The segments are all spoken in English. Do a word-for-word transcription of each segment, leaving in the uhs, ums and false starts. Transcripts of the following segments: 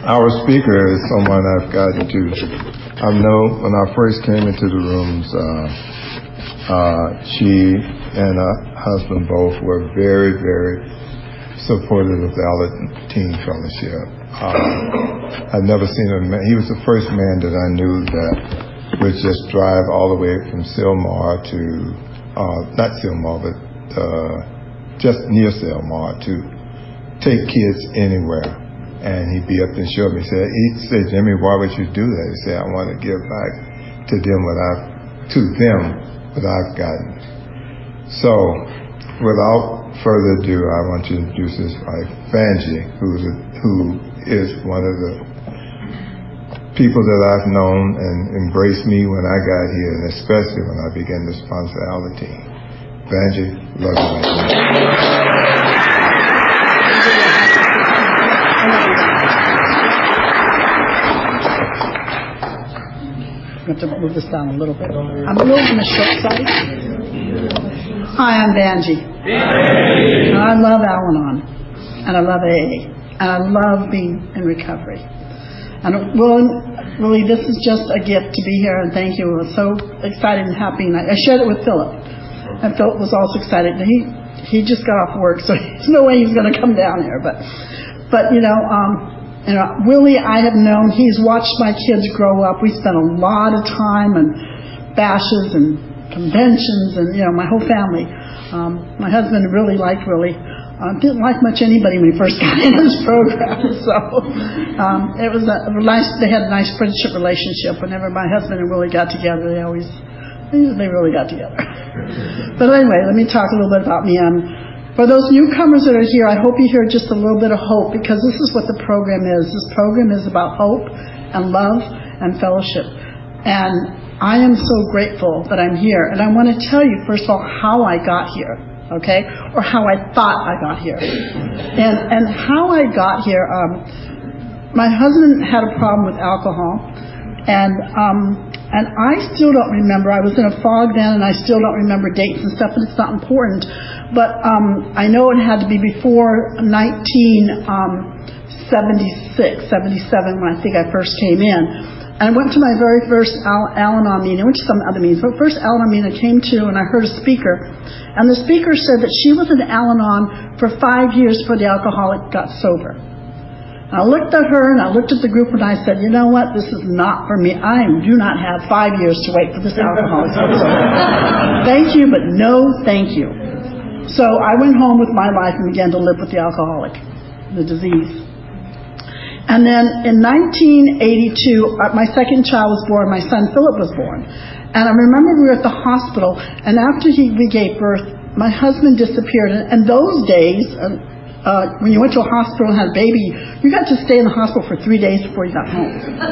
our speaker is someone I've gotten to. I know when I first came into the rooms, uh, uh, she and her husband both were very, very supportive of the Alateen Fellowship. Uh, I've never seen a man. He was the first man that I knew that would just drive all the way from Sylmar to, uh, not Sylmar, but uh, just near Sylmar to take kids anywhere. And he'd be up and show me. He said, he'd say, Jimmy, why would you do that? He said, I want to give back to them what I've, to them what I've gotten. So, without further ado, I want to introduce his wife, Vanjie, who's a, who is one of the people that I've known and embraced me when I got here, and especially when I began to sponsor Alateen. Vanjie, love you. I'm going to move this down a little bit. I'm a little on the short side. Hi, I'm Vanjie. And I love Al-Anon. And I love A A. And I love being in recovery. And well, really, this is just a gift to be here, and thank you. I was so excited and happy. And I shared it with Philip. And Philip was also excited. He he just got off work, so there's no way he's going to come down here. But, but you know, um, You know, Willie, I have known, he's watched my kids grow up. We spent a lot of time and bashes and conventions and, you know, my whole family. Um, my husband really liked Willie. Uh, didn't like much anybody when he first got in his program. So um, it was a, a nice, they had a nice friendship relationship. Whenever my husband and Willie got together, they always, they really got together. But anyway, let me talk a little bit about me. Um, For those newcomers that are here, I hope you hear just a little bit of hope, because this is what the program is. This program is about hope and love and fellowship. And I am so grateful that I'm here. And I want to tell you, first of all, how I got here, okay? Or how I thought I got here. And and how I got here, um, my husband had a problem with alcohol. And um, and I still don't remember. I was in a fog then, and I still don't remember dates and stuff, and it's not important. But um, I know it had to be before nineteen seventy-six, seventy-seven, when I think I first came in. And I went to my very first Al- Al-Anon meeting. I went to some other meetings, but first Al-Anon meeting I came to, and I heard a speaker. And the speaker said that she was in Al-Anon for five years before the alcoholic got sober. And I looked at her, and I looked at the group, and I said, you know what, this is not for me. I do not have five years to wait for this alcoholic to get sober. Thank you, but no thank you. So I went home with my life and began to live with the alcoholic, the disease. And then in nineteen eighty-two, uh, my second child was born. My son Philip was born. And I remember we were at the hospital, and after he, we gave birth, my husband disappeared. And, and those days, uh, uh, when you went to a hospital and had a baby, you got to stay in the hospital for three days before you got home.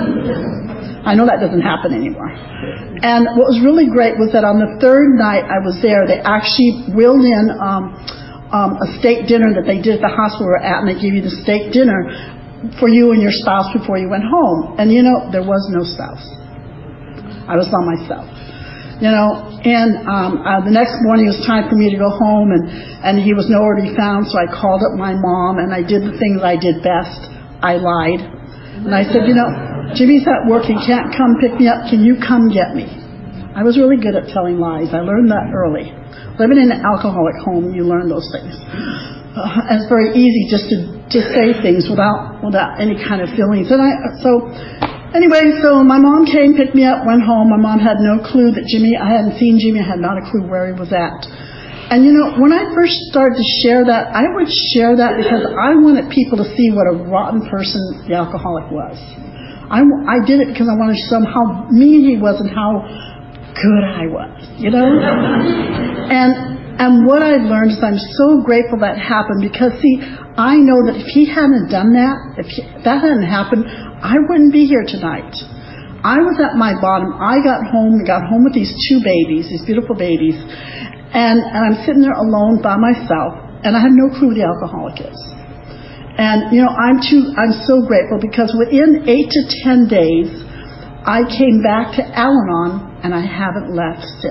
I know that doesn't happen anymore. And what was really great was that on the third night I was there, they actually wheeled in um, um, a steak dinner that they did at the hospital we were at, and they gave you the steak dinner for you and your spouse before you went home. And you know, there was no spouse. I was by myself. You know, and um, uh, the next morning it was time for me to go home, and, and he was nowhere to be found, so I called up my mom, and I did the things I did best. I lied. And I said, you know, Jimmy's at work, he can't come pick me up, can you come get me? I was really good at telling lies. I learned that early. Living in an alcoholic home, you learn those things. Uh, and it's very easy just to, to say things without without any kind of feelings. And I so anyway, so my mom came, picked me up, went home. My mom had no clue that Jimmy, I hadn't seen Jimmy, I had not a clue where he was at. And you know, when I first started to share that, I would share that because I wanted people to see what a rotten person the alcoholic was. I, I did it because I wanted to show them how mean he was and how good I was, you know? and and what I've learned is I'm so grateful that happened, because see, I know that if he hadn't done that, if, he, if that hadn't happened, I wouldn't be here tonight. I was at my bottom. I got home, got home with these two babies, these beautiful babies, and, and I'm sitting there alone by myself, and I have no clue who the alcoholic is. And you know, I'm too, I'm so grateful, because within eight to ten days, I came back to Al-Anon, and I haven't left since.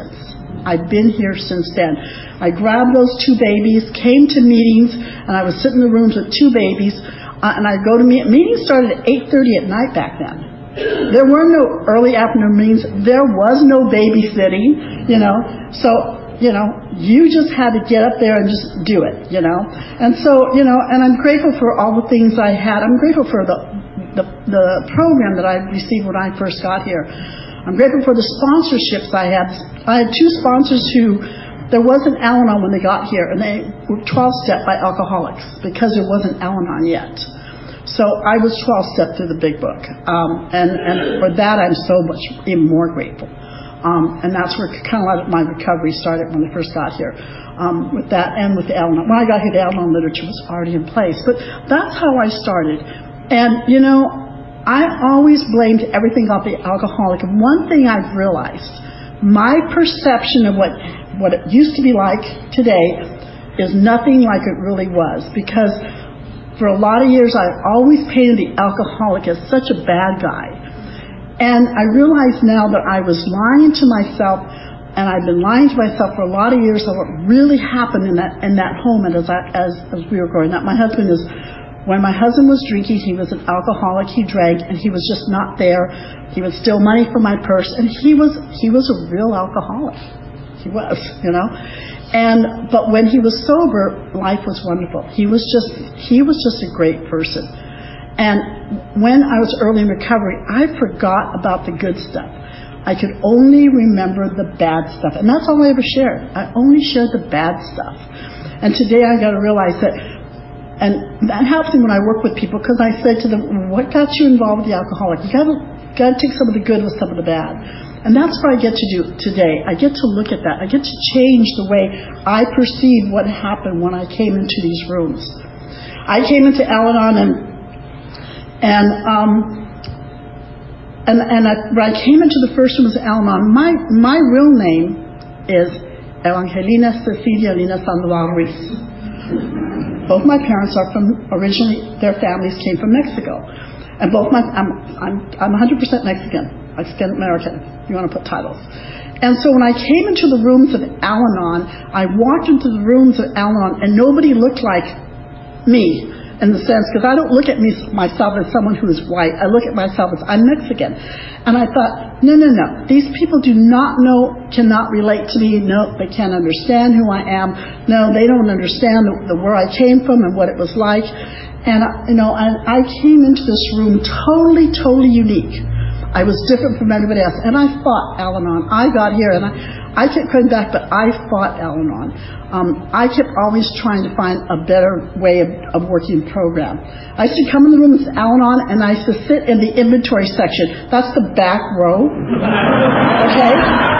I've been here since then. I grabbed those two babies, came to meetings, and I would sit in the rooms with two babies, uh, and I'd go to meet. Meetings started at eight thirty at night back then. There were no early afternoon meetings. There was no babysitting, you know. So, you know, you just had to get up there and just do it, you know. And so, you know, and I'm grateful for all the things I had. I'm grateful for the the, the program that I received when I first got here. I'm grateful for the sponsorships I had. I had two sponsors who, there wasn't Al-Anon when they got here, and they were twelve-step by alcoholics because there wasn't Al-Anon yet. So I was twelve-step through the Big Book, um, and, and for that I'm so much even more grateful. Um, and that's where kind of a lot of my recovery started when I first got here, um, with that and with the Al-Anon. When I got here, the Al-Anon literature was already in place. But that's how I started. And, you know, I always blamed everything on the alcoholic. And one thing I've realized, my perception of what, what it used to be like today is nothing like it really was. Because for a lot of years, I always painted the alcoholic as such a bad guy. And I realize now that I was lying to myself, and I've been lying to myself for a lot of years of what really happened in that in that home and as I, as as we were growing up. My husband is, when my husband was drinking, he was an alcoholic. He drank, and he was just not there. He would steal money from my purse, and he was he was a real alcoholic. He was, you know. And but when he was sober, life was wonderful. He was just he was just a great person. And when I was early in recovery, I forgot about the good stuff. I could only remember the bad stuff. And that's all I ever shared. I only shared the bad stuff. And today I got to realize that, and that helps me when I work with people, because I say to them, what got you involved with the alcoholic? You got to got to take some of the good with some of the bad. And that's what I get to do today. I get to look at that. I get to change the way I perceive what happened when I came into these rooms. I came into Al-Anon and And um, and and I, when I came into the first room as Al-Anon, my my real name is Evangelina Cecilia Lina Sandoval Ruiz. Both my parents are from originally their families came from Mexico, and both my I'm I'm I'm one hundred percent Mexican, Mexican American. If you want to put titles. And so when I came into the rooms of Al-Anon, I walked into the rooms of Al-Anon, and nobody looked like me. In the sense, because I don't look at me myself as someone who is white. I look at myself as I'm Mexican. And I thought, no, no, no. These people do not know, cannot relate to me. No, they can't understand who I am. No, they don't understand the, the where I came from and what it was like. And, you know, and I came into this room totally, totally unique. I was different from everybody else. And I fought Al-Anon. I got here and I, I kept coming back, but I fought Al-Anon. Um, I kept always trying to find a better way of, of working the program. I used to come in the room with Al-Anon, and I used to sit in the inventory section. That's the back row. Okay?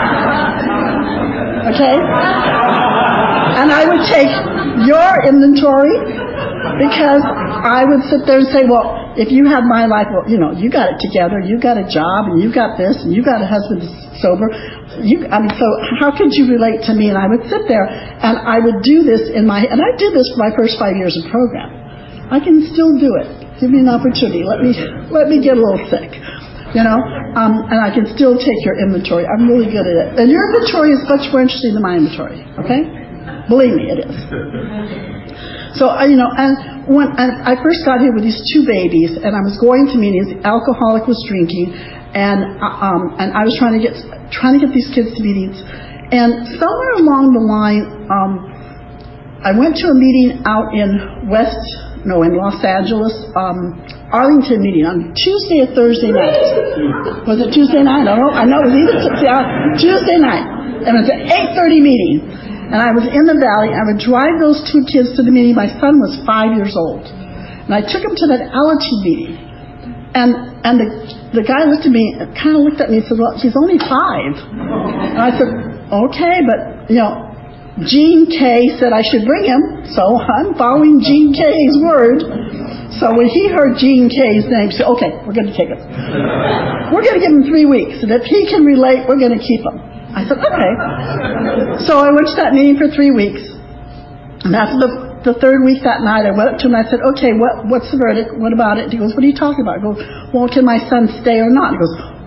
Okay? And I would take your inventory, because I would sit there and say, well, if you had my life, well, you know, you got it together, you got a job, and you got this, and you got a husband sober. You, I mean, so how could you relate to me? And I would sit there, and I would do this in my, and I did this for my first five years of program. I can still do it. Give me an opportunity. Let me, let me get a little sick, you know, um, and I can still take your inventory. I'm really good at it. And your inventory is much more interesting than my inventory, okay? Believe me, it is. So, uh, you know, and when and I first got here with these two babies, and I was going to meetings, the alcoholic was drinking, and uh, um, and I was trying to get trying to get these kids to meetings, and somewhere along the line, um, I went to a meeting out in West, no, in Los Angeles, um, Arlington meeting on Tuesday or Thursday night. Was it Tuesday night? I don't know. I know it was either Tuesday night, and it was an eight thirty meeting. And I was in the valley. I would drive those two kids to the meeting. My son was five years old. And I took him to that altitude meeting. And and the the guy looked at me, kind of looked at me and said, well, he's only five. And I said, okay, but, you know, Gene K said I should bring him. So I'm following Gene K's word. So when he heard Gene K's name, he said, okay, we're going to take him. We're going to give him three weeks. And if he can relate, we're going to keep him. I said, okay. So I went to that meeting for three weeks. And after the, the third week that night, I went up to him and I said, okay, what, what's the verdict? What about it? He goes, what are you talking about? I go, well, can my son stay or not? He goes,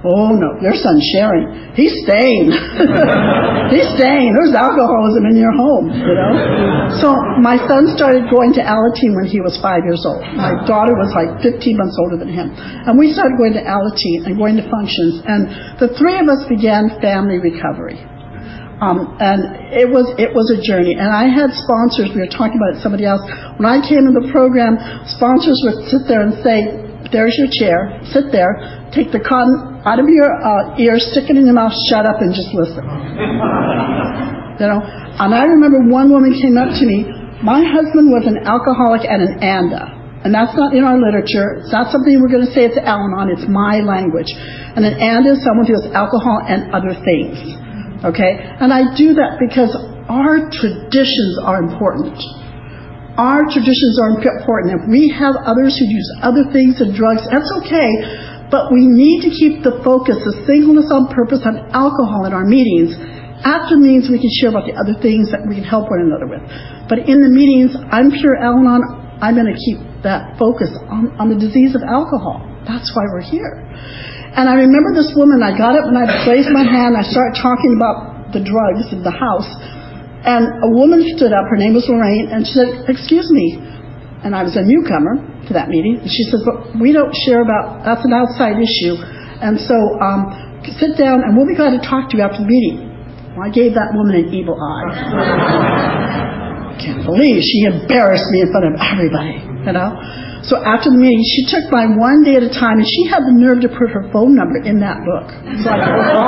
Oh, no, your son's sharing. He's staying. He's staying. There's alcoholism in your home, you know. So my son started going to Alateen when he was five years old. My daughter was like fifteen months older than him. And we started going to Alateen and going to functions. And the three of us began family recovery. Um, and it was it was a journey. And I had sponsors. We were talking about it, somebody else. When I came in the program, sponsors would sit there and say, there's your chair. Sit there. Take the cotton out of your uh, ear, stick it in your mouth, shut up, and just listen. You know? And I remember one woman came up to me. My husband was an alcoholic and an A N D A. And that's not in our literature. It's not something we're going to say it's Al-Anon. It's my language. And an A N D A is someone who has alcohol and other things. Okay? And I do that because our traditions are important. Our traditions are important. If we have others who use other things and drugs, that's okay. But we need to keep the focus, the singleness on purpose on alcohol in our meetings. After meetings, we can share about the other things that we can help one another with. But in the meetings, I'm pure Al-Anon. I'm going to keep that focus on, on the disease of alcohol. That's why we're here. And I remember this woman, I got up and I raised my hand, I started talking about the drugs in the house, and a woman stood up, her name was Lorraine, and she said, excuse me, and I was a newcomer to that meeting, and she says, but we don't share about, that's an outside issue, and so um, sit down and we'll be glad to talk to you after the meeting. Well, I gave that woman an evil eye. I can't believe she embarrassed me in front of everybody, you know. So after the meeting, she took mine one day at a time, and she had the nerve to put her phone number in that book. It's like,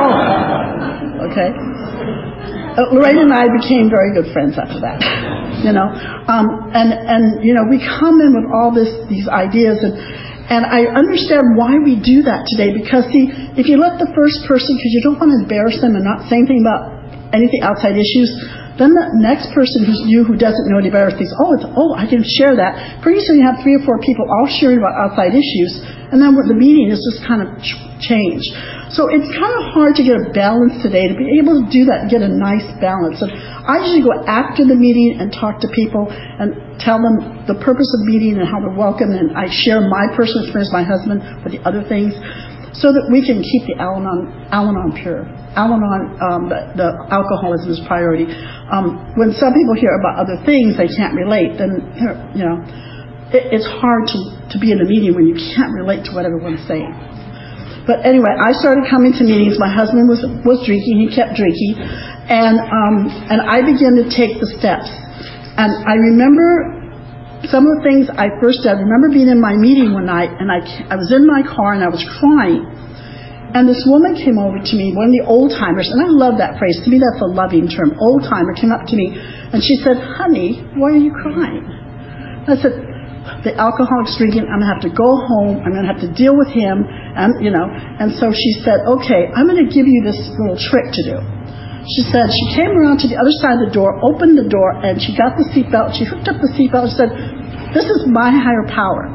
oh, okay. Uh, Lorraine and I became very good friends after that, you know. Um, and and you know, we come in with all this these ideas, and and I understand why we do that today. Because see, if you let the first person, because you don't want to embarrass them and not say anything about anything outside issues. Then the next person who's new, who doesn't know any better, thinks, oh, it's, oh, I can share that. Pretty soon you have three or four people all sharing about outside issues, and then the meeting is just kind of changed. So it's kind of hard to get a balance today, to be able to do that and get a nice balance. And I usually go after the meeting and talk to people and tell them the purpose of the meeting and how they're welcome, and I share my personal experience, my husband, with the other things, so that we can keep the Al-Anon, Al-Anon pure. Al-Anon, um, the, the alcoholism is priority. Um, when some people hear about other things they can't relate, then, you know, it, it's hard to, to be in a meeting when you can't relate to what everyone's saying. But anyway, I started coming to meetings. My husband was was drinking. He kept drinking. And, um, and I began to take the steps. And I remember some of the things I first did. I remember being in my meeting one night, and I, I was in my car, and I was crying. And this woman came over to me, one of the old-timers, and I love that phrase. To me, that's a loving term. Old-timer came up to me, and she said, honey, why are you crying? I said, the alcoholic's drinking. I'm going to have to go home. I'm going to have to deal with him. And, you know, and so she said, okay, I'm going to give you this little trick to do. She said she came around to the other side of the door, opened the door, and she got the seatbelt. She hooked up the seatbelt and said, this is my higher power.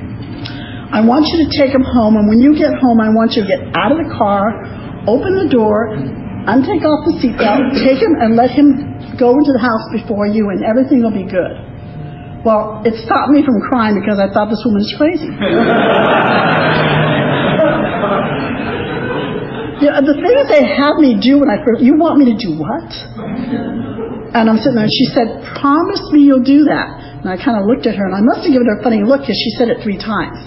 I want you to take him home, and when you get home, I want you to get out of the car, open the door, untake off the seatbelt, take him and let him go into the house before you, and everything will be good. Well, it stopped me from crying because I thought this woman was crazy. You know, the things they have me do when I first, you want me to do what? And I'm sitting there, and she said, promise me you'll do that. And I kind of looked at her, and I must have given her a funny look because she said it three times.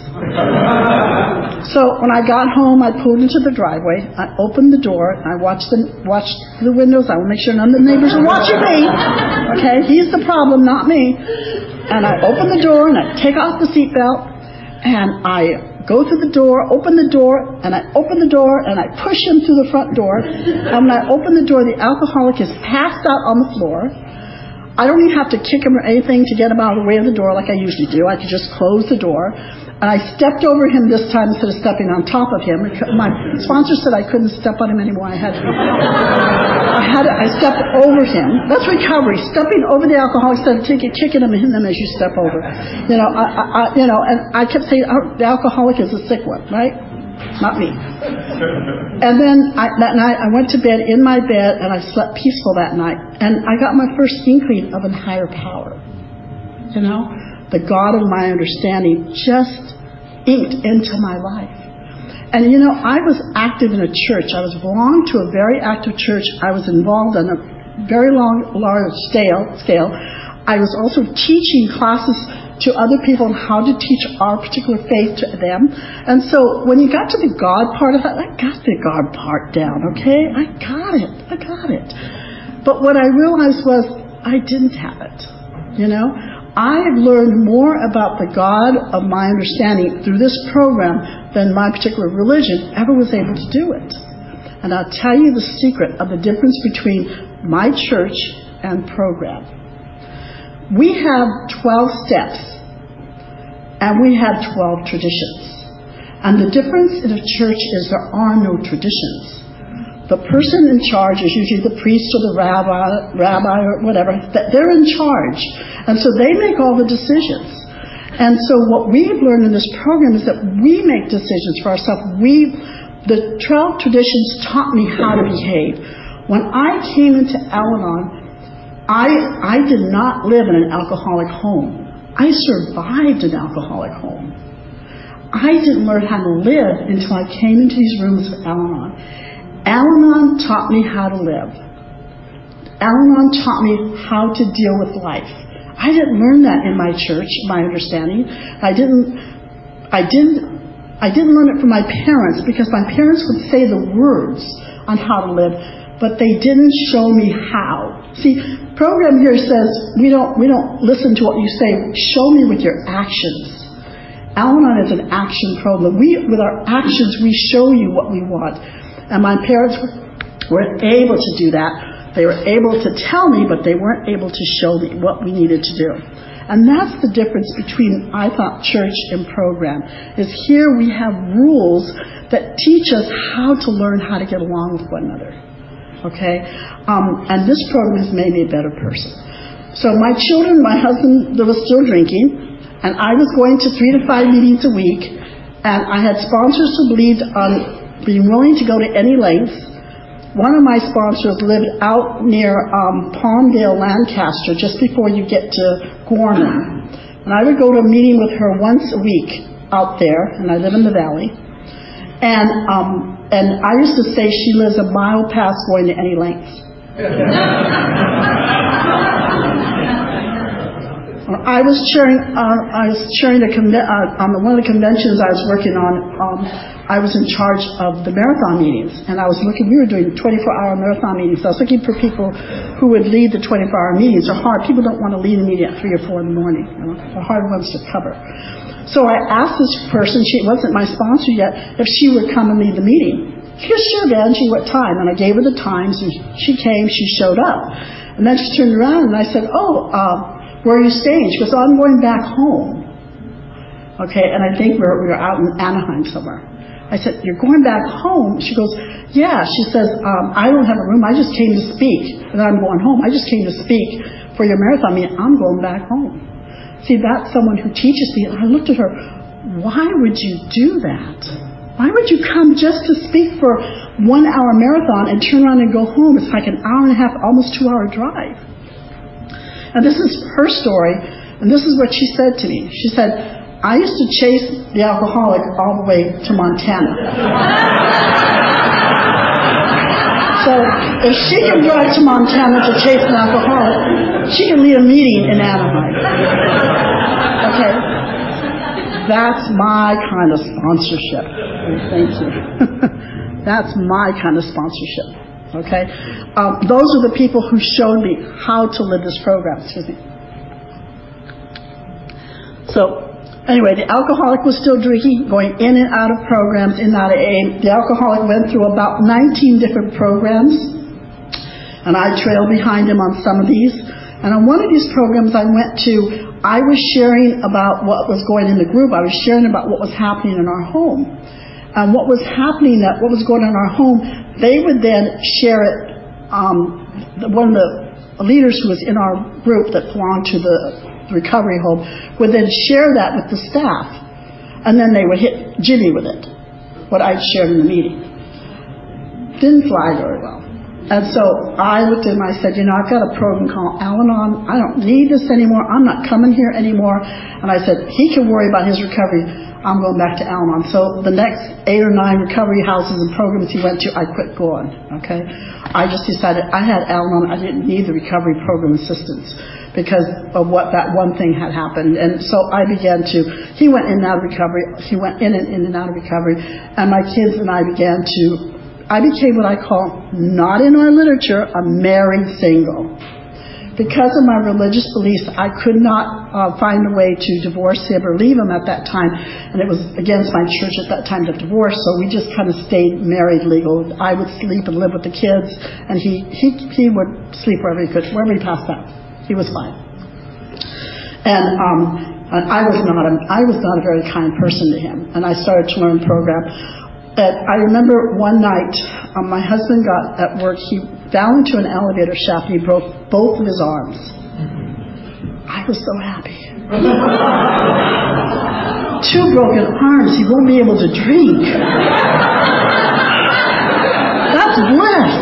So when I got home, I pulled into the driveway. I opened the door, and I watched the, watched the windows. I will make sure none of the neighbors are watching me. Okay? He's the problem, not me. And I open the door, and I take off the seatbelt, and I go through the door, open the door, and I open the door, and I push him through the front door. And when I open the door, the alcoholic is passed out on the floor. I don't even have to kick him or anything to get him out of the way of the door like I usually do. I could just close the door. And I stepped over him this time instead of stepping on top of him. My sponsor said I couldn't step on him anymore. I had to. I had to, I stepped over him. That's recovery. Stepping over the alcoholic instead of taking, kicking him and hitting him as you step over. You know, I, I, you know, and I kept saying, oh, the alcoholic is a sick one, right? Not me. And then I, that night I went to bed in my bed, and I slept peaceful that night. And I got my first inkling of a higher power. You know, the God of my understanding just inked into my life. And, you know, I was active in a church. I was belonged to a very active church. I was involved on a very long, large scale. scale. I was also teaching classes to other people on how to teach our particular faith to them. And so when you got to the God part of it, I got the God part down, okay? I got it. I got it. But what I realized was I didn't have it, you know? I have learned more about the God of my understanding through this program than my particular religion ever was able to do it. And I'll tell you the secret of the difference between my church and program. We have twelve steps, and we have twelve traditions. And the difference in a church is there are no traditions. The person in charge is usually the priest or the rabbi, rabbi or whatever. They're in charge. And so they make all the decisions. And so what we've learned in this program is that we make decisions for ourselves. We, the twelve traditions taught me how to behave. When I came into Al-Anon, I, I did not live in an alcoholic home. I survived an alcoholic home. I didn't learn how to live until I came into these rooms of Al-Anon. Al-Anon taught me how to live. Al-Anon taught me how to deal with life. I didn't learn that in my church, my understanding. I didn't, I didn't, I didn't learn it from my parents because my parents would say the words on how to live, but they didn't show me how. See, program here says we don't, we don't listen to what you say. Show me with your actions. Al-Anon is an action program. We, with our actions, we show you what we want. And my parents were able to do that. They were able to tell me, but they weren't able to show me what we needed to do. And that's the difference between, I thought, church and program, is here we have rules that teach us how to learn how to get along with one another. Okay? Um, and this program has made me a better person. So my children, my husband, they were still drinking, and I was going to three to five meetings a week, and I had sponsors who believed on being willing to go to any length. One of my sponsors lived out near um, Palmdale, Lancaster, just before you get to Gorman. And I would go to a meeting with her once a week out there, and I live in the valley. And um, and I used to say she lives a mile past going to any length. I was chairing. Uh, I was chairing a con- uh, on the, one of the conventions I was working on. Um, I was in charge of the marathon meetings, and I was looking. We were doing twenty-four hour marathon meetings. So I was looking for people who would lead the twenty-four hour meetings. They're hard. People don't want to lead a meeting at three or four in the morning. You know? They're hard ones to cover. So I asked this person. She wasn't my sponsor yet. If she would come and lead the meeting. She goes, "Sure, Dan." She what time? And I gave her the times, and she came. She showed up, and then she turned around, and I said, "Oh." Uh, Where are you staying? She goes, "Oh, I'm going back home." Okay, and I think we're, we were out in Anaheim somewhere. I said, "You're going back home?" She goes, "Yeah." She says, um, "I don't have a room. I just came to speak. And I'm going home. I just came to speak for your marathon meeting. I'm going back home." See, that's someone who teaches me. And I looked at her, why would you do that? Why would you come just to speak for one hour marathon and turn around and go home? It's like an hour and a half, almost two hour drive. And this is her story, and this is what she said to me. She said, "I used to chase the alcoholic all the way to Montana." So if she can drive to Montana to chase an alcoholic, she can lead a meeting in Anaheim. Okay? That's my kind of sponsorship. Thank you. That's my kind of sponsorship. Okay, um, those are the people who showed me how to live this program. Excuse me. So, anyway, the alcoholic was still drinking, going in and out of programs, in and out of A A. The alcoholic went through about nineteen different programs, and I trailed behind him on some of these. And on one of these programs I went to, I was sharing about what was going in the group. I was sharing about what was happening in our home. And what was happening, that what was going on in our home, they would then share it. Um, one of the leaders who was in our group that belonged to the recovery home would then share that with the staff. And then they would hit Jimmy with it, what I'd shared in the meeting. Didn't fly very well. And so I looked at him and I said, "You know, I've got a program called Al-Anon. I don't need this anymore. I'm not coming here anymore." And I said, "He can worry about his recovery. I'm going back to Al-Anon. So the next eight or nine recovery houses and programs he went to, I quit going, okay? I just decided I had Al-Anon. I didn't need the recovery program assistance because of what that one thing had happened. And so I began to, he went in and out of recovery. He went in and in and out of recovery. And my kids and I began to, I became what I call, not in our literature, a married single. Because of my religious beliefs, I could not uh, find a way to divorce him or leave him at that time. And it was against my church at that time to divorce, so we just kind of stayed married legal. I would sleep and live with the kids, and he, he, he would sleep wherever he could, wherever he passed out. He was fine. And um, I was not a, I was not a very kind person to him, and I started to learn the program. And I remember one night, um, my husband got at work, he fell into an elevator shaft and he broke both of his arms. I was so happy. Two broken arms, he won't be able to drink. That's bliss.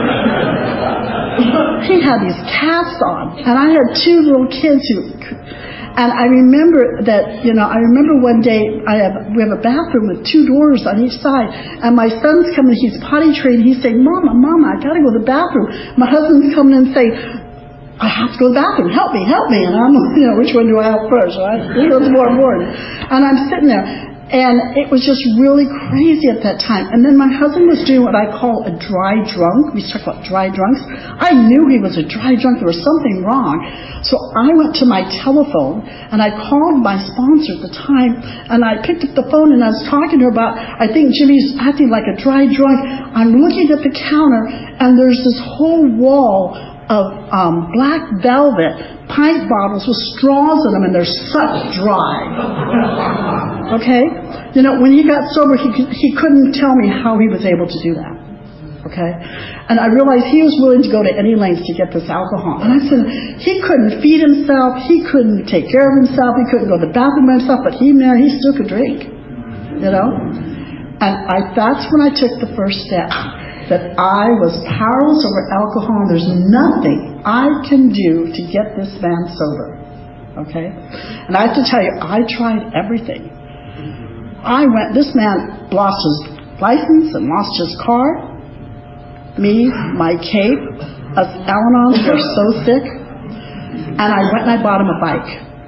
He had these casts on, and I had two little kids who... And I remember that, you know, I remember one day I have we have a bathroom with two doors on each side, and my son's coming, he's potty trained, he's saying, Mama, Mama, I gotta go to the bathroom. My husband's coming in and saying, I have to go to the bathroom, help me, help me. And I'm, you know, which one do I help first, right? Which one's more important? And I'm sitting there, and it was just really crazy at that time. And then my husband was doing what I call a dry drunk. We talk about dry drunks. I knew he was a dry drunk. There was something wrong. So I went to my telephone, and I called my sponsor at the time, and I picked up the phone, and I was talking to her about, I think Jimmy's acting like a dry drunk. I'm looking at the counter, and there's this whole wall of um, black velvet pint bottles with straws in them, and they're sucked dry. Okay? You know, when he got sober, he, he couldn't tell me how he was able to do that. Okay? And I realized he was willing to go to any lengths to get this alcohol. And I said, he couldn't feed himself, he couldn't take care of himself, he couldn't go to the bathroom by himself, but he, man, he still could drink. You know? And I, that's when I took the first step. That I was powerless over alcohol, and there's nothing I can do to get this man sober. Okay? And I have to tell you, I tried everything. I went, this man lost his license and lost his car. Me, my cape, us Al-Anons were so sick. And I went and I bought him a bike.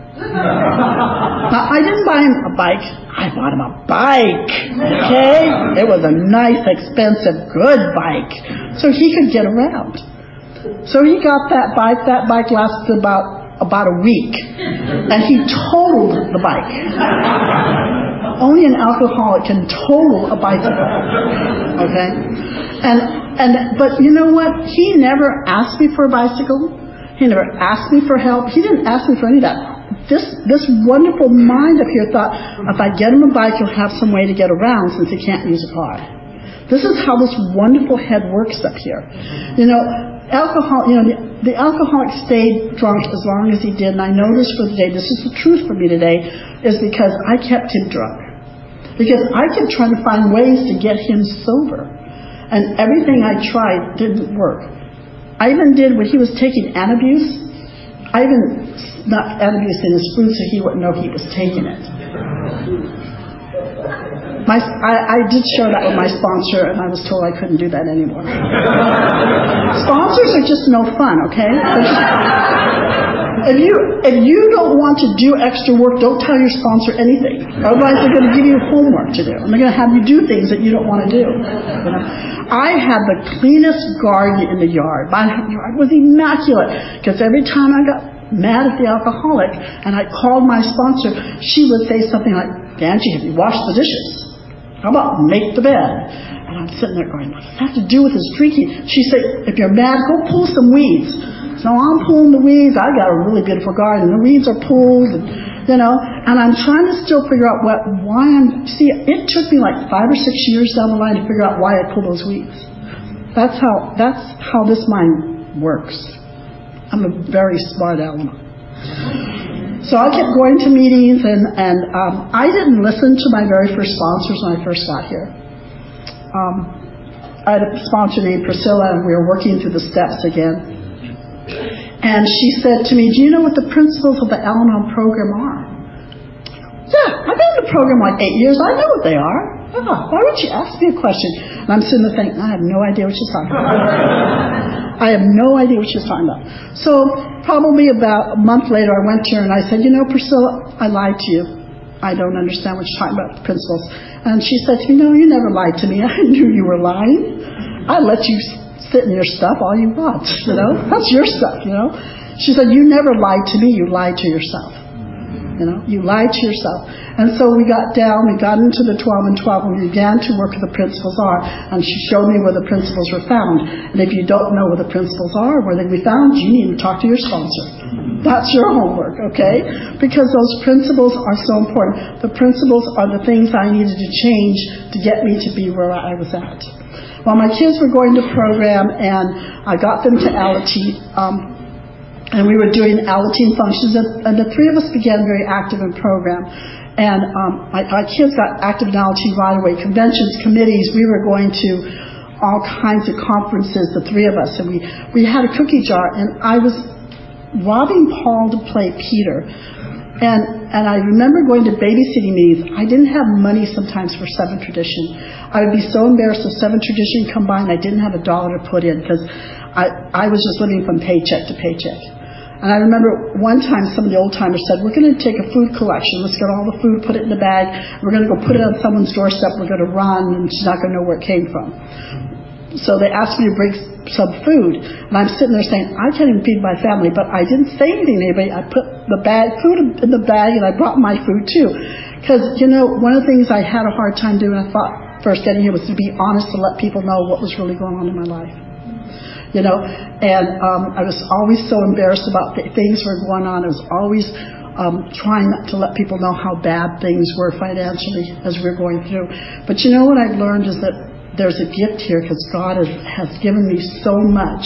Now, I didn't buy him a bike, I bought him a bike, okay? It was a nice, expensive, good bike, so he could get around. So he got that bike, that bike lasted about, about a week, and he totaled the bike. Only an alcoholic can total a bicycle, okay? And, and, but you know what? He never asked me for a bicycle, he never asked me for help, he didn't ask me for any of that. This this wonderful mind up here thought, if I get him a bike, he'll have some way to get around since he can't use a car. This is how this wonderful head works up here. You know, alcohol. You know, the, the alcoholic stayed drunk as long as he did, and I know this for the day. This is the truth for me today, is because I kept him drunk. Because I kept trying to find ways to get him sober, and everything I tried didn't work. I even did when he was taking Antabuse. I even snuck Antabuse in his food so he wouldn't know he was taking it. My, I, I did share that with my sponsor, and I was told I couldn't do that anymore. Sponsors are just no fun, okay? If you if you don't want to do extra work, don't tell your sponsor anything. Otherwise, they're going to give you homework to do, and they're going to have you do things that you don't want to do. You know? I had the cleanest garden in the yard. My yard was immaculate, because every time I got mad at the alcoholic and I called my sponsor, she would say something like, Angie, have you washed the dishes? How about make the bed? And I'm sitting there going, what does that have to do with his drinking? She said, if you're mad, go pull some weeds. So I'm pulling the weeds. I got a really beautiful garden. The weeds are pulled, and, you know, and I'm trying to still figure out what, why I'm, see, it took me like five or six years down the line to figure out why I pulled those weeds. That's how, that's how this mind works. I'm a very smart Al-Anon. So I kept going to meetings, and, and um, I didn't listen to my very first sponsors when I first got here. Um, I had a sponsor named Priscilla, and we were working through the steps again. And she said to me, do you know what the principles of the Al-Anon program are? Yeah, I I've been in the program like eight years. I know what they are. Oh, why would you ask me a question? And I'm sitting there thinking, I have no idea what she's talking about. I have no idea what she's talking about. So probably about a month later, I went to her and I said, you know, Priscilla, I lied to you. I don't understand what you're talking about, the principles. And she said to me, no, you never lied to me. I knew you were lying. I let you sit in your stuff all you want, you know. That's your stuff, you know. She said, you never lied to me, you lied to yourself. You know, you lied to yourself. And so we got down, we got into the twelve and twelve, and we began to work where the principles are. And she showed me where the principles were found. And if you don't know where the principles are, where they can be found, you need to talk to your sponsor. That's your homework, okay? Because those principles are so important. The principles are the things I needed to change to get me to be where I was at. Well, my kids were going to program, and I got them to Alateen. Um, And we were doing Alateen functions, and, and the three of us began very active in program. And um, my, my kids got active in Alateen right away. Conventions, committees, we were going to all kinds of conferences, the three of us. And we, we had a cookie jar, and I was robbing Paul to play Peter. And, and I remember going to babysitting meetings. I didn't have money sometimes for Seven Tradition. I would be so embarrassed if Seven Tradition come by and I didn't have a dollar to put in, because I, I was just living from paycheck to paycheck. And I remember one time some of the old timers said, we're going to take a food collection. Let's get all the food, put it in the bag. We're going to go put it on someone's doorstep. We're going to run, and she's not going to know where it came from. So they asked me to bring some food. And I'm sitting there saying, I can't even feed my family. But I didn't say anything to anybody. I put the bag, food in the bag, and I brought my food too. Because, you know, one of the things I had a hard time doing, I thought first getting here, was to be honest, to let people know what was really going on in my life. You know, and um, I was always so embarrassed about the things that were going on. I was always um, trying not to let people know how bad things were financially as we were going through. But you know what I've learned is that there's a gift here, because God has, has given me so much,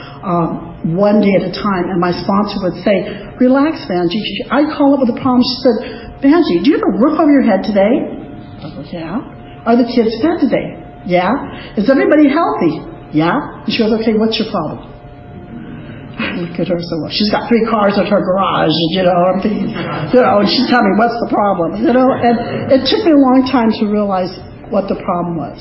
um, one day at a time. And my sponsor would say, relax, Vanjie. I'd call up with a problem. She said, Vanjie, do you have a roof over your head today? I go, yeah. Are the kids fed today? Yeah. Is everybody healthy? Yeah? And she goes, okay, what's your problem? I look at her so well. She's got three cars at her garage, and, you know, I'm thinking, you know, and she's telling me, what's the problem? You know, and it took me a long time to realize what the problem was.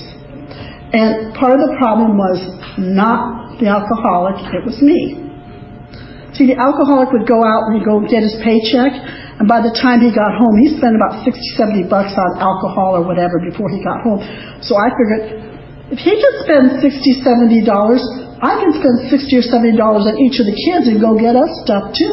And part of the problem was not the alcoholic, it was me. See, the alcoholic would go out and he'd go get his paycheck, and by the time he got home, he spent about sixty, seventy bucks on alcohol or whatever before he got home. So I figured, if he can spend sixty, seventy dollars, I can spend sixty or seventy dollars on each of the kids and go get us stuff too.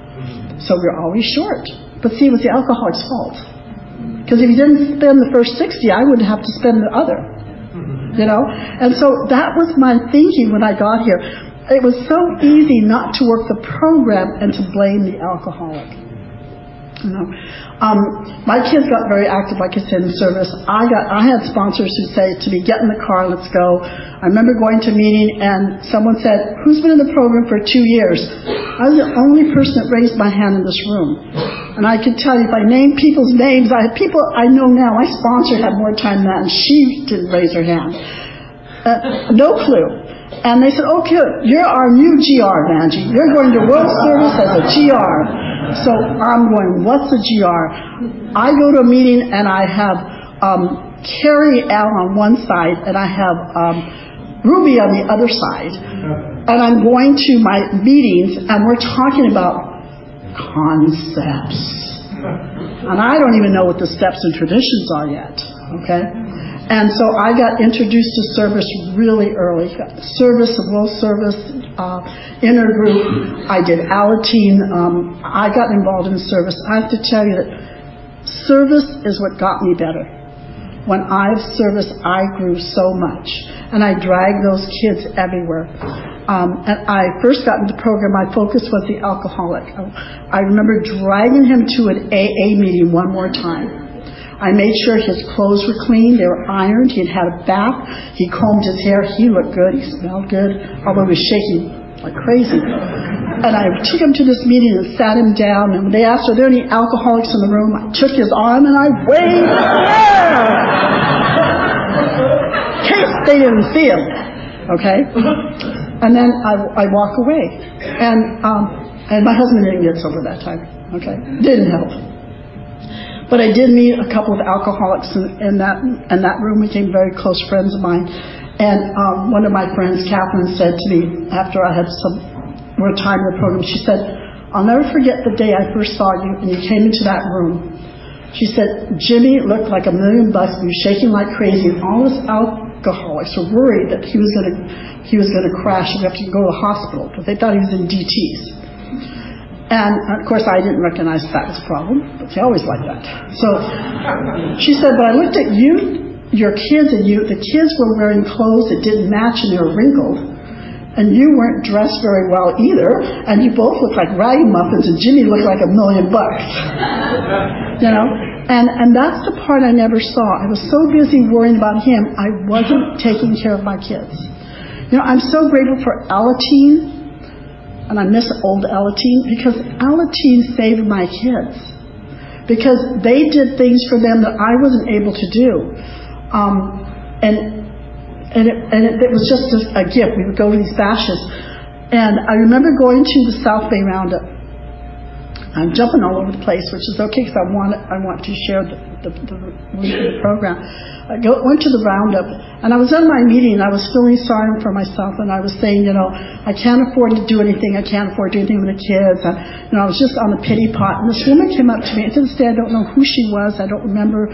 So we're always short. But see, it was the alcoholic's fault. Because if he didn't spend the first sixty, I wouldn't have to spend the other. You know? And so that was my thinking when I got here. It was so easy not to work the program and to blame the alcoholic. You know, um, my kids got very active, like I said, in service. I got, I had sponsors who say to me, get in the car, let's go. I remember going to a meeting and someone said, who's been in the program for two years? I was the only person that raised my hand in this room. And I could tell you, if I named people's names, I had people I know now, my sponsor had more time than that, and she didn't raise her hand. Uh, no clue. And they said, okay, you're our new G R, Vanjie. You're going to World Service as a G R. So I'm going, what's a G R? I go to a meeting and I have um, Carrie Al on one side and I have um, Ruby on the other side. And I'm going to my meetings and we're talking about concepts. And I don't even know what the steps and traditions are yet. Okay? And so I got introduced to service really early. Service, World Service, uh, inner group. I did Alateen. Um, I got involved in service. I have to tell you that service is what got me better. When I have service, I grew so much. And I dragged those kids everywhere. Um, and I first got into the program, my focus was the alcoholic. I remember dragging him to an A A meeting one more time. I made sure his clothes were clean, they were ironed, he'd had a bath, he combed his hair, he looked good, he smelled good, although he was shaking like crazy. And I took him to this meeting and sat him down, and when they asked, are there any alcoholics in the room? I took his arm and I waved there! In case they didn't see him, okay? And then I, I walk away. And, um, and my husband didn't get sober that time, okay? Didn't help. But I did meet a couple of alcoholics in, in that in that room. We became very close friends of mine. And um, one of my friends, Catherine, said to me after I had some more time in the program, she said, "I'll never forget the day I first saw you and you came into that room." She said, "Jimmy looked like a million bucks. He was shaking like crazy, and all his alcoholics were worried that he was going to he was going to crash and we have to go to the hospital because they thought he was in D Ts." And of course, I didn't recognize that was a problem, but they always like that. So she said, "But I looked at you, your kids, and you. The kids were wearing clothes that didn't match, and they were wrinkled. And you weren't dressed very well either, and you both looked like ragamuffins, and Jimmy looked like a million bucks." You know? And and that's the part I never saw. I was so busy worrying about him, I wasn't taking care of my kids. You know, I'm so grateful for Alateen, and I miss old Alateen, because Alateen saved my kids. Because they did things for them that I wasn't able to do. Um, and And, it, and it, it was just a, a gift. We would go to these bashes. And I remember going to the South Bay Roundup. I'm jumping all over the place, which is okay because I want I want to share the, the, the link of the program. I go, went to the Roundup, and I was at my meeting, and I was feeling sorry for myself, and I was saying, you know, I can't afford to do anything. I can't afford to do anything with the kids. And, you know, I was just on the pity pot. And this woman came up to me. And to this day, I don't know who she was. I don't remember.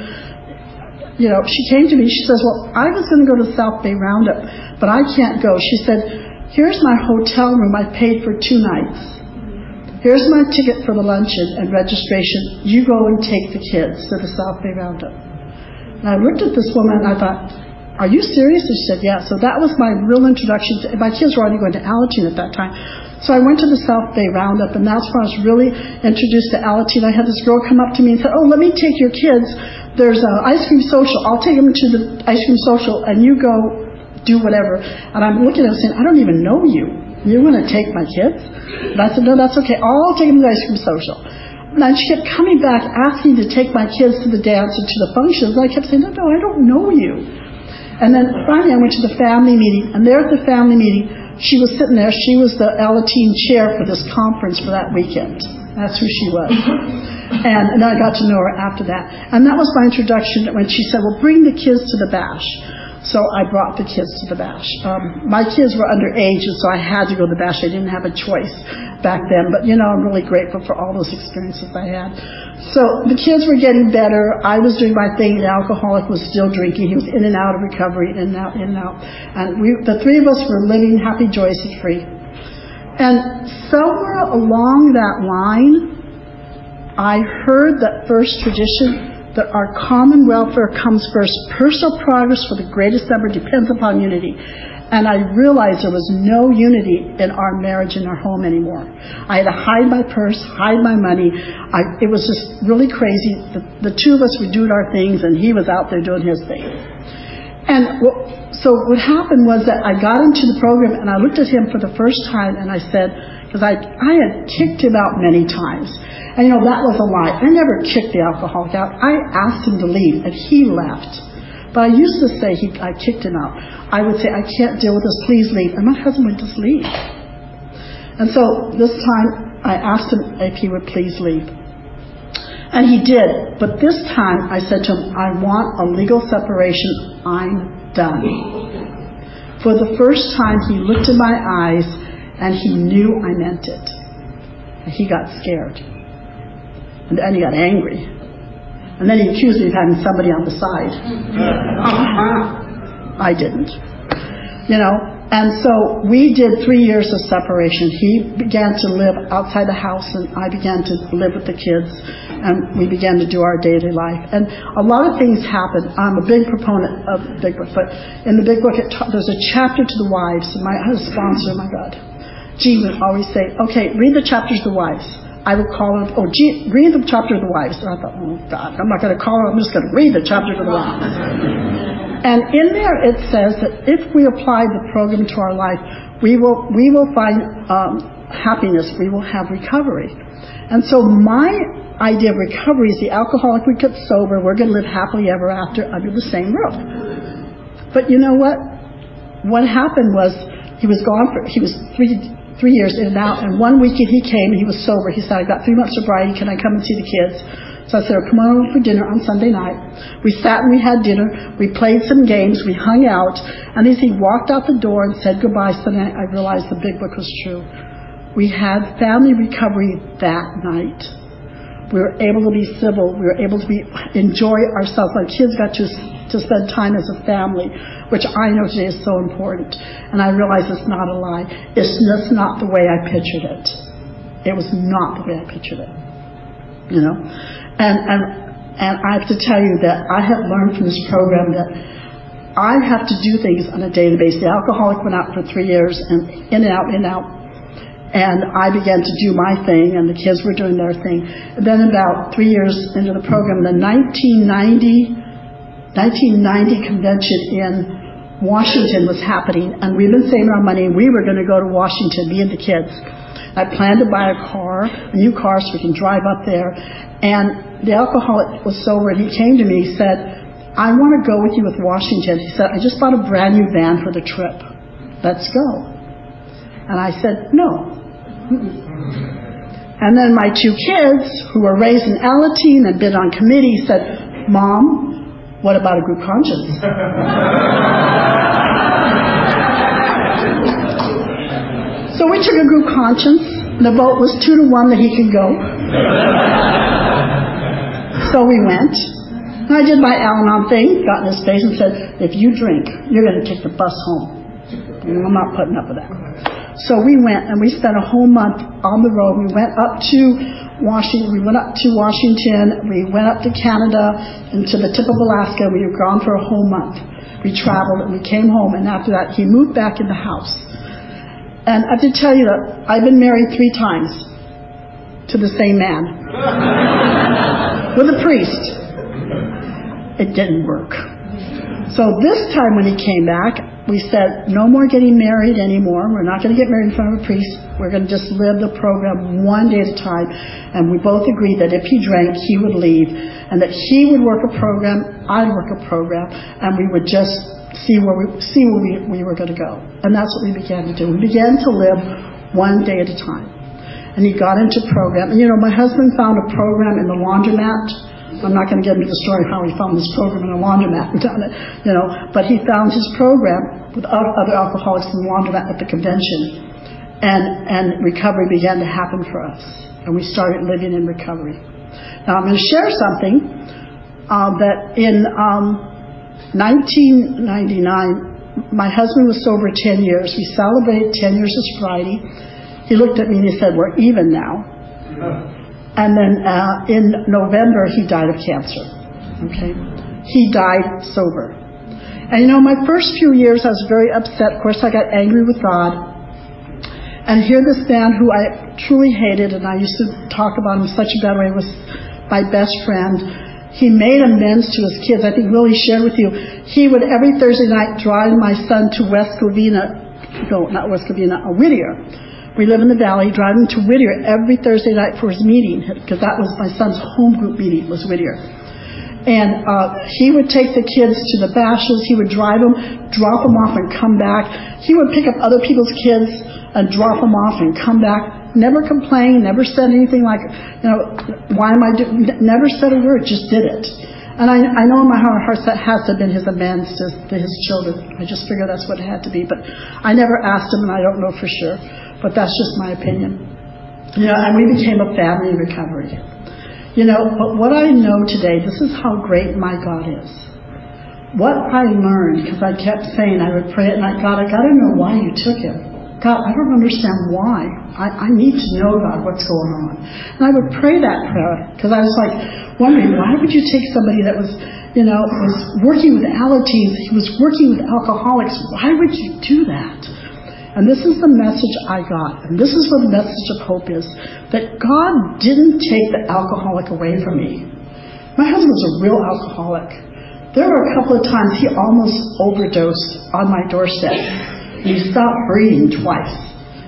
You know, she came to me, she says, "Well, I was going to go to South Bay Roundup, but I can't go." She said, "Here's my hotel room. I paid for two nights. Here's my ticket for the luncheon and registration. You go and take the kids to the South Bay Roundup." And I looked at this woman and I thought, "Are you serious?" And she said, "Yeah." So that was my real introduction to, my kids were already going to Alateen at that time. So I went to the South Bay Roundup, and that's where I was really introduced to Alateen. I had this girl come up to me and said, "Oh, let me take your kids. There's an ice cream social. I'll take them to the ice cream social, and you go do whatever." And I'm looking at her saying, "I don't even know you. You're going to take my kids?" And I said, "No, that's okay. I'll take them to the ice cream social." And then she kept coming back, asking to take my kids to the dance and to the functions. And I kept saying, "No, no, I don't know you." And then finally I went to the family meeting, and there at the family meeting, she was sitting there. She was the Alateen chair for this conference for that weekend. That's who she was. And, and then I got to know her after that. And that was my introduction when she said, "Well, bring the kids to the bash." So I brought the kids to the bash. Um, my kids were underage, and so I had to go to the bash. I didn't have a choice back then. But, you know, I'm really grateful for all those experiences I had. So the kids were getting better. I was doing my thing. The alcoholic was still drinking. He was in and out of recovery, in and out, in and out. And we, the three of us were living happy, joyous, and free. And somewhere along that line, I heard that first tradition, that our common welfare comes first. Personal progress for the greatest number depends upon unity. And I realized there was no unity in our marriage, in our home anymore. I had to hide my purse, hide my money. I, it was just really crazy. The, the two of us were doing our things, and he was out there doing his thing. And what, so what happened was that I got into the program, and I looked at him for the first time, and I said, because I, I had kicked him out many times. And, you know, that was a lie. I never kicked the alcoholic out. I asked him to leave, and he left. But I used to say he, I kicked him out. I would say, "I can't deal with this, please leave." And my husband would just leave. And so this time, I asked him if he would please leave. And he did. But this time, I said to him, "I want a legal separation. I'm done." For the first time, he looked in my eyes, and he knew I meant it. And he got scared. And then he got angry. And then he accused me of having somebody on the side. I didn't. You know, and so we did three years of separation. He began to live outside the house, and I began to live with the kids, and we began to do our daily life. And a lot of things happened. I'm a big proponent of the Big Book, but in the Big Book, it ta- there's a chapter to the wives. And my I had a sponsor, my God. G would always say, "Okay, read the chapters to the wives." I would call her, "Oh, gee, read the chapter of the wives." And I thought, "Oh, God, I'm not going to call her. I'm just going to read the chapter of the wives." And in there it says that if we apply the program to our life, we will we will find um, happiness. We will have recovery. And so my idea of recovery is the alcoholic would get sober. We're going to live happily ever after under the same roof. But you know what? What happened was he was gone for he was three. Three years in and out, and one weekend he came and he was sober. He said, "I got three months sobriety. Can I come and see the kids?" So I said, oh, come on over for dinner on Sunday night. We sat and we had dinner. We played some games. We hung out. And as he walked out the door and said goodbye, suddenly I realized the big book was true. We had family recovery that night. We were able to be civil. We were able to be enjoy ourselves. Our kids got to, to spend time as a family, which I know today is so important. And I realize it's not a lie. It's just not the way I pictured it. It was not the way I pictured it. You know? And, and, and I have to tell you that I have learned from this program that I have to do things on a daily basis. The alcoholic went out for three years and in and out, in and out. And I began to do my thing, and the kids were doing their thing. And then about three years into the program, the nineteen ninety convention in Washington was happening, and we've been saving our money. We were going to go to Washington, me and the kids. I planned to buy a car, a new car, so we can drive up there. And the alcoholic was sober, and he came to me. He said, I want to go with you with Washington. He said, I just bought a brand new van for the trip. Let's go. And I said, no. And then my two kids, who were raised in Alateen and been on committee, said, Mom, what about a group conscience? So we took a group conscience. The vote was two to one that he could go. So we went. And I did my Al-Anon thing, got in his face and said, if you drink, you're going to take the bus home. And I'm not putting up with that. So we went, and we spent a whole month on the road. We went up to Washington. We went up to Washington. We went up to Canada and to the tip of Alaska. We were gone for a whole month. We traveled, and we came home. And after that, he moved back in the house. And I have to tell you that I've been married three times to the same man with a priest. It didn't work. So this time when he came back, we said, no more getting married anymore. We're not going to get married in front of a priest. We're going to just live the program one day at a time. And we both agreed that if he drank, he would leave. And that he would work a program, I'd work a program. And we would just see where we see where we, we were going to go. And that's what we began to do. We began to live one day at a time. And he got into program. And, you know, my husband found a program in the laundromat. I'm not going to get into the story of how he found this program in a laundromat, you know, but he found his program with other alcoholics in the laundromat at the convention, and and recovery began to happen for us, and we started living in recovery. Now I'm going to share something uh, that in um, nineteen ninety-nine, my husband was sober ten years. We celebrated ten years of sobriety. He looked at me and he said, "We're even now." And then uh, in November, he died of cancer. Okay, he died sober. And you know, my first few years, I was very upset. Of course, I got angry with God. And here, this man who I truly hated, and I used to talk about him in such a bad way, was my best friend. He made amends to his kids. I think Willie shared with you. He would every Thursday night drive my son to West Covina, no, not West Covina, uh, Whittier. We live in the valley, driving to Whittier every Thursday night for his meeting, because that was my son's home group meeting, was Whittier. And uh, he would take the kids to the bashes. He would drive them, drop them off, and come back. He would pick up other people's kids and drop them off and come back. Never complained, never said anything like, you know, why am I doing, never said a word, just did it. And I, I know in my heart that has to have been his amends to, to his children. I just figured that's what it had to be. But I never asked him, and I don't know for sure. But that's just my opinion. You know, and we became a family in recovery. You know, but what I know today, this is how great my God is. What I learned, because I kept saying, I would pray at night, God, I got to know why you took him. God, I don't understand why. I, I need to know, God, what's going on. And I would pray that prayer, because I was like wondering, why would you take somebody that was, you know, was working with Alateens, he was working with alcoholics, why would you do that? And this is the message I got, and this is what the message of hope is, that God didn't take the alcoholic away from me. My husband was a real alcoholic. There were a couple of times he almost overdosed on my doorstep. He stopped breathing twice.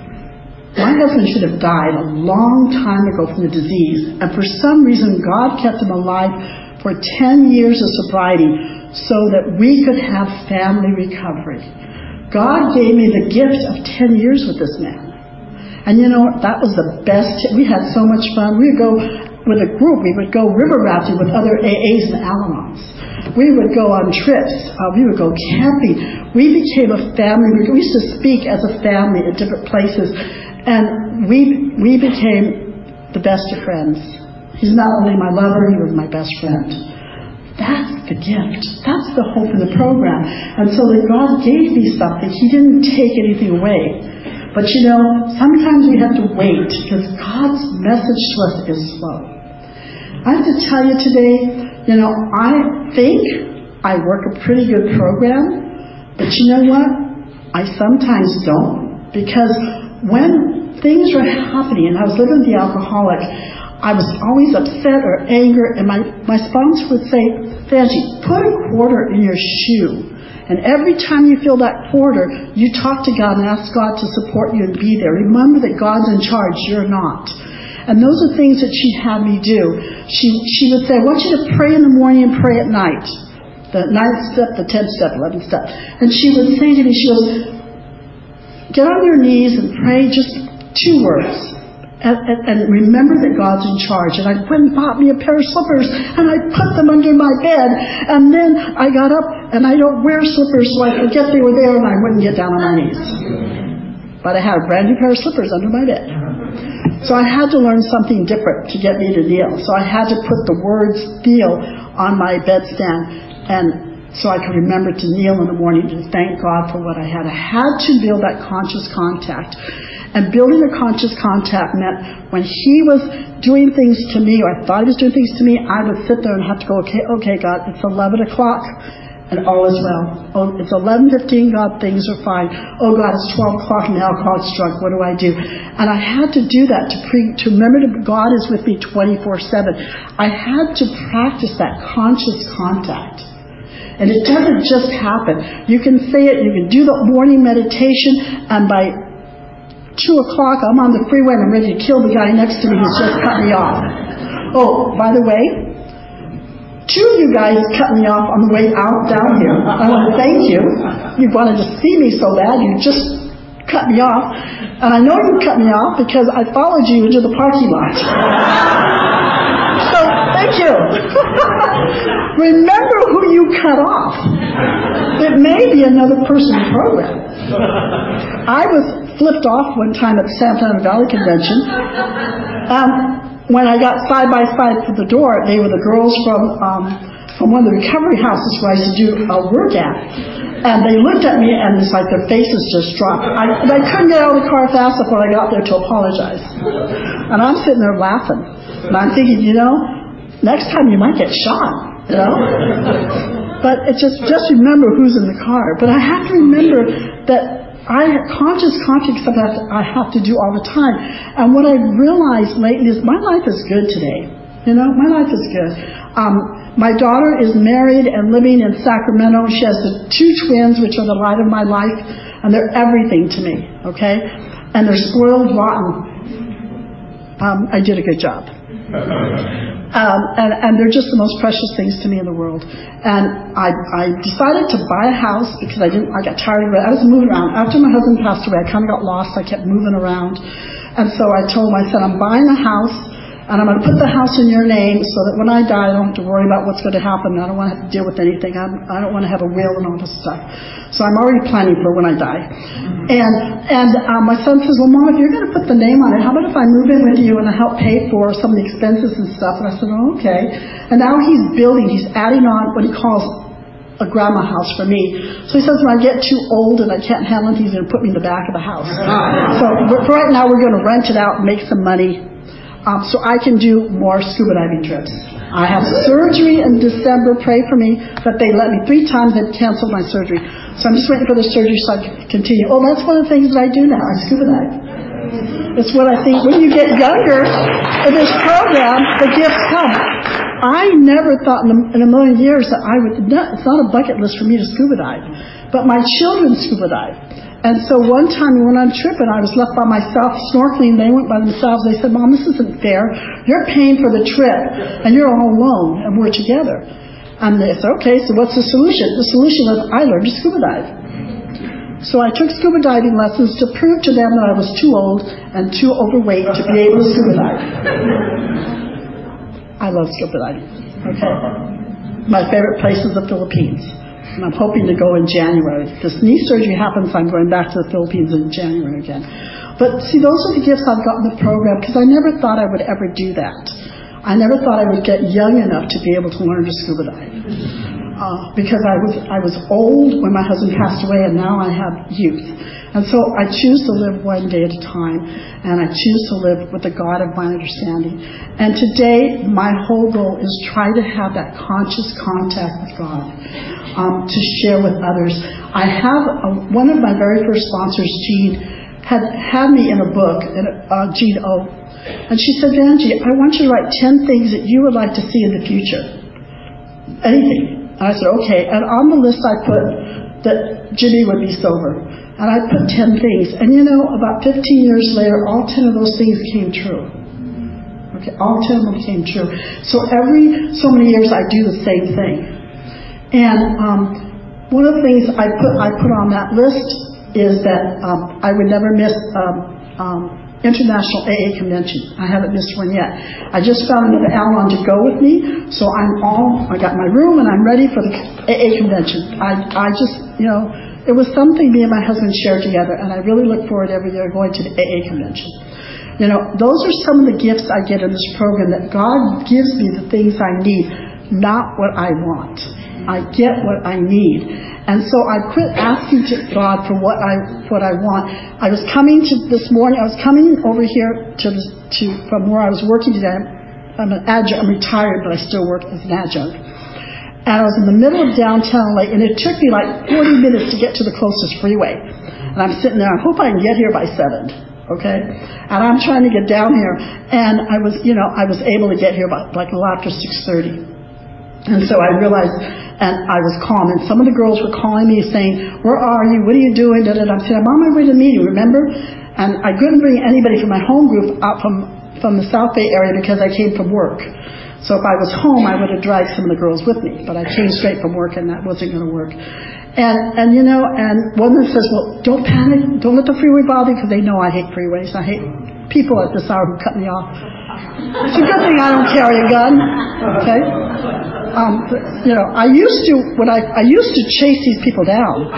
My husband should have died a long time ago from the disease, and for some reason God kept him alive for ten years of sobriety so that we could have family recovery. God gave me the gift of ten years with this man. And you know, that was the best. We had so much fun. We would go with a group, we would go river rafting with other A As and Al-Anons. We would go on trips. Uh, we would go camping. We became a family. We used to speak as a family at different places. And we we became the best of friends. He's not only my lover, he was my best friend. That's the gift. That's the hope in the program. And so that God gave me something. He didn't take anything away. But you know, sometimes we have to wait because God's message to us is slow. I have to tell you today, you know, I think I work a pretty good program, but you know what? I sometimes don't. Because when things were happening and I was living with the alcoholic, I was always upset or angry, and my, my sponsor would say, Vangie, put a quarter in your shoe. And every time you feel that quarter, you talk to God and ask God to support you and be there. Remember that God's in charge, you're not. And those are things that she'd have me do. She she would say, I want you to pray in the morning and pray at night. The ninth step, the tenth step, eleventh step. And she would say to me, she goes, get on your knees and pray just two words. And, and, and remember that God's in charge. And I went and bought me a pair of slippers, and I put them under my bed. And then I got up, and I don't wear slippers, so I forget they were there, and I wouldn't get down on my knees. But I had a brand new pair of slippers under my bed. So I had to learn something different to get me to kneel. So I had to put the words kneel on my bedstand, and so I could remember to kneel in the morning to thank God for what I had. I had to build that conscious contact. And building a conscious contact meant when he was doing things to me, or I thought he was doing things to me, I would sit there and have to go, okay, okay, God, it's eleven o'clock. And all is well. Oh, it's eleven fifteen, God, things are fine. Oh, God, it's twelve o'clock and the alcohol's drunk. What do I do? And I had to do that to pre, to remember that God is with me twenty-four seven. I had to practice that conscious contact. And it doesn't just happen. You can say it, you can do the morning meditation, and by two o'clock, I'm on the freeway and I'm ready to kill the guy next to me who's just cut me off. Oh, by the way, two of you guys cut me off on the way out down here. I want to thank you. You wanted to see me so bad, you just cut me off. And I know you cut me off because I followed you into the parking lot. So, thank you. Remember who you cut off. It may be another person's program. I was flipped off one time at the San Fernando Valley Convention. Um, when I got side by side to the door, they were the girls from um, from one of the recovery houses where I used to do uh, work at. And they looked at me and it's like their faces just dropped. I, and I couldn't get out of the car fast enough when I got there to apologize. And I'm sitting there laughing. And I'm thinking, you know, next time you might get shot, you know? But it's just, just remember who's in the car. But I have to remember that I conscious contact something I have, to, I have to do all the time. And what I've realized lately is my life is good today. You know, my life is good. Um, my daughter is married and living in Sacramento. She has the two twins, which are the light of my life, and they're everything to me, okay? And they're spoiled rotten. Um, I did a good job. Um, and, and they're just the most precious things to me in the world. And I, I decided to buy a house because I didn't. I got tired of it. I was moving around. After my husband passed away, I kind of got lost. I kept moving around. And so I told my son, I'm buying a house, and I'm going to put the house in your name so that when I die, I don't have to worry about what's going to happen. I don't want to have to deal with anything. I'm, I don't want to have a will and all this stuff. So I'm already planning for when I die. And and um, my son says, well, Mom, if you're going to put the name on it, how about if I move in with you and I help pay for some of the expenses and stuff? And I said, oh, okay. And now he's building, he's adding on what he calls a grandma house for me. So he says, when I get too old and I can't handle it, he's going to put me in the back of the house. So for right now, we're going to rent it out and make some money. Um, so I can do more scuba diving trips. I have surgery in December. Pray for me. But they let me three times. They canceled my surgery. So I'm just waiting for the surgery so I can continue. Oh, that's one of the things that I do now. I scuba dive. It's what I think. When you get younger in this program, the gifts come. I never thought in a, in a million years that I would. No, it's not a bucket list for me to scuba dive. But my children scuba dive. And so one time we went on a trip and I was left by myself snorkeling. They went by themselves. They said, Mom, this isn't fair. You're paying for the trip and you're all alone and we're together. And they said, okay, so what's the solution? The solution was I learned to scuba dive. So I took scuba diving lessons to prove to them that I was too old and too overweight to be able to scuba dive. I love scuba diving. Okay, my favorite place is the Philippines, and I'm hoping to go in January. If this knee surgery happens, I'm going back to the Philippines in January again. But see, those are the gifts I've got in the program, because I never thought I would ever do that. I never thought I would get young enough to be able to learn to scuba dive. Uh, because I was I was old when my husband passed away, and now I have youth. And so I choose to live one day at a time, and I choose to live with the God of my understanding. And today, my whole goal is try to have that conscious contact with God, um, to share with others. I have a, one of my very first sponsors, Jean, had had me in a book, uh, Jean O, and she said, Angie, I want you to write ten things that you would like to see in the future. Anything. And I said, okay. And on the list I put that Jimmy would be sober. And I put ten things. And you know, about fifteen years later, all ten of those things came true. Okay, all ten of them came true. So every so many years I do the same thing. And um, one of the things I put I put on that list is that um, I would never miss um, um, International A A Convention. I haven't missed one yet. I just found another Al-Anon to go with me, so I'm all, I got my room and I'm ready for the A A Convention. I, I just, you know, it was something me and my husband shared together, and I really look forward every year going to the A A Convention. You know, those are some of the gifts I get in this program, that God gives me the things I need, not what I want. I get what I need. And so I quit asking to God for what I what I want. I was coming to this morning. I was coming over here to the, to from where I was working today. I'm an adjunct. I'm retired, but I still work as an adjunct. And I was in the middle of downtown L A, and it took me like forty minutes to get to the closest freeway. And I'm sitting there. I hope I can get here by seven. Okay, and I'm trying to get down here, and I was, you know, I was able to get here by like a little after six thirty. And so I realized, and I was calm, and some of the girls were calling me saying, where are you? What are you doing? Da, da, da. I'm saying, I'm on my way to the meeting, remember? And I couldn't bring anybody from my home group out from, from the South Bay area because I came from work. So if I was home, I would have dragged some of the girls with me, but I came straight from work, and that wasn't going to work. And, and you know, and one of them says, well, don't panic, don't let the freeway bother you, because they know I hate freeways. I hate people at this hour who cut me off. It's a good thing I don't carry a gun, okay? Um, you know, I used to when I I used to chase these people down.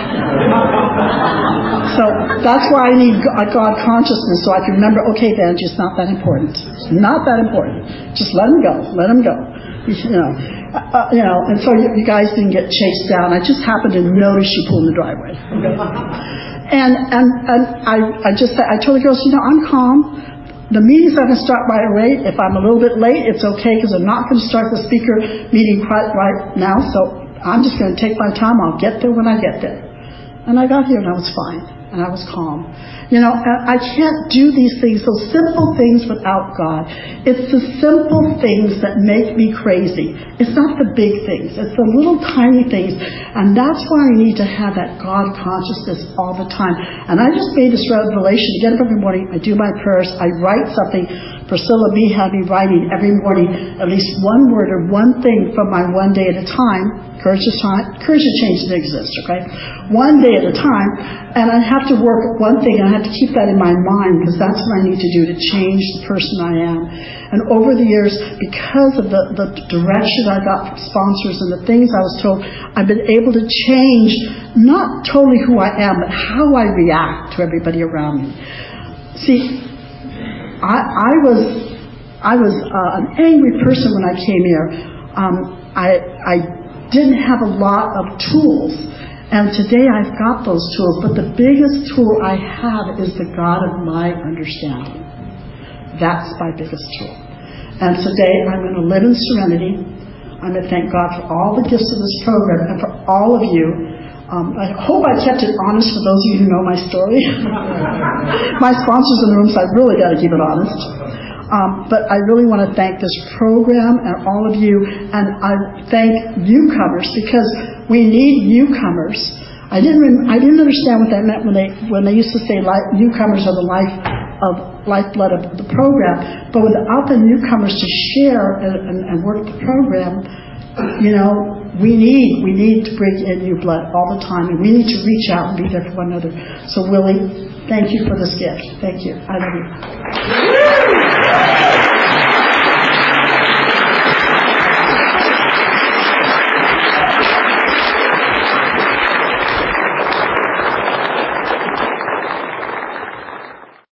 So that's why I need God consciousness, so I can remember. Okay, Benji, it's not that important. It's not that important. Just let them go. Let them go. You know, uh, you know. And so you, you guys didn't get chased down. I just happened to notice you pull in the driveway. Okay? And and and I I just said, I told the girls, you know, I'm calm. The meeting's not going to start right away. If I'm a little bit late, it's okay, because I'm not going to start the speaker meeting quite right now. So I'm just going to take my time. I'll get there when I get there. And I got here and I was fine. And I was calm. You know, I can't do these things, those simple things, without God. It's the simple things that make me crazy. It's not the big things. It's the little tiny things. And that's why I need to have that God consciousness all the time. And I just made this revelation. I get up every morning, I do my prayers, I write something. Priscilla B had me writing every morning at least one word or one thing from my one day at a time. Courage to time, courage to change doesn't exist, okay? One day at a time, and I have to work at one thing, and I have to keep that in my mind, because that's what I need to do to change the person I am. And over the years, because of the, the direction I got from sponsors and the things I was told, I've been able to change not totally who I am, but how I react to everybody around me. See, I, I was I was uh, an angry person when I came here. Um, I I didn't have a lot of tools, and today I've got those tools. But the biggest tool I have is the God of my understanding. That's my biggest tool. And today I'm going to live in serenity. I'm going to thank God for all the gifts of this program and for all of you. Um, I hope I kept it honest for those of you who know my story. My sponsors in the room, so I really got to keep it honest. Um, but I really want to thank this program and all of you, and I thank newcomers, because we need newcomers. I didn't I didn't understand what that meant when they when they used to say life, newcomers are the life of lifeblood of the program. But without the newcomers to share and, and, and work the program, you know. We need, we need to bring in new blood all the time, and we need to reach out and be there for one another. So, Willie, thank you for this gift. Thank you. I love you.